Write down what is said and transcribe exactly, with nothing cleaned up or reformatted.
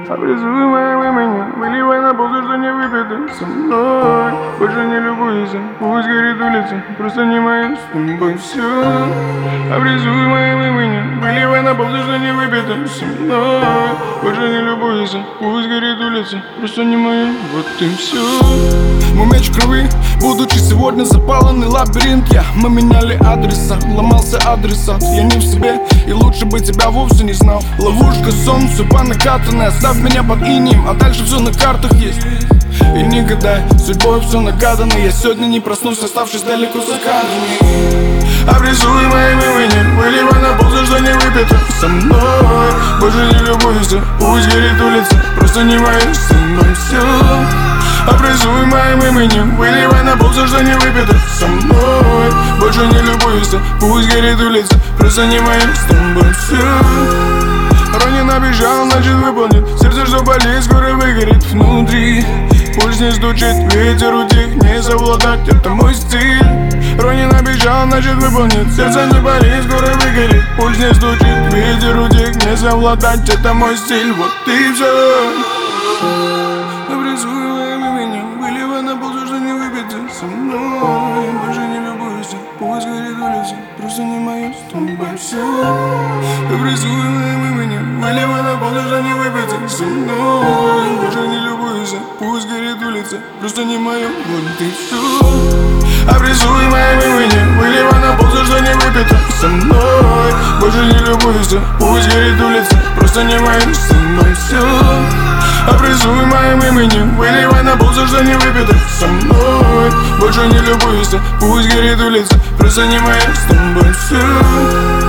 Обрисуй моим именем, выливай на пол то, что не выпито со мной. Больше не любуйся, пусть горит улица, просто не моя с тобой все. Обрисуй моим именем, выливай на пол то, что не выпито со мной. Больше не любуйся, пусть горит улица, просто не моя, вот и все. Мой меч в крови, будучи сегодня запаленный лабиринт. Я, мы меняли адреса, ломался адресат. Я не в себе, и лучше бы тебя вовсе не знал. Ловушка, сон, все по накатанной. Оставь меня под инеем, а дальше все на картах есть. И не гадай, судьбой все нагадано. Я сегодня не проснусь, оставшись далеко за кадрами. Обрисуй моим именем, выливай на пол то, что не выпито со мной. Больше не любуйся, пусть горит улица, просто не моя с тобой все. Обрисуй моим именем, выливай на пол то, что не выпито со мной. Больше не любуйся, пусть горит улица, просто не моя с тобой все. Ронин обещал, значит выполнит. Сердце, что болит, скоро выгорит внутри. Пульс не стучит, ветер утих, не совладать, это мой стиль. Ронин обещал, значит выполнит. Сердце не болит, скоро выгорит. Пульс не стучит, ветер утих, не совладать, это мой стиль, вот и все. Обрисуй моим именем, выливай на пол то, что не выпито со мной. Больше не любуйся, пусть горит улица, просто не моя с тобой все. Обрисуй моим именем, выливай на пол то, что не выпито со мной. Больше не любуйся, пусть горит улица, просто не моя, вот и все. Обрисуй моим именем, выливай на пол то, что не выпито со мной. Больше не любуйся, пусть горит улица, просто не моя с тобой все. Обрисуй моим именем, выливай на пол то, что не выпито со мной. Больше не любуйся, пусть горит улица, просто не моя с тобой все.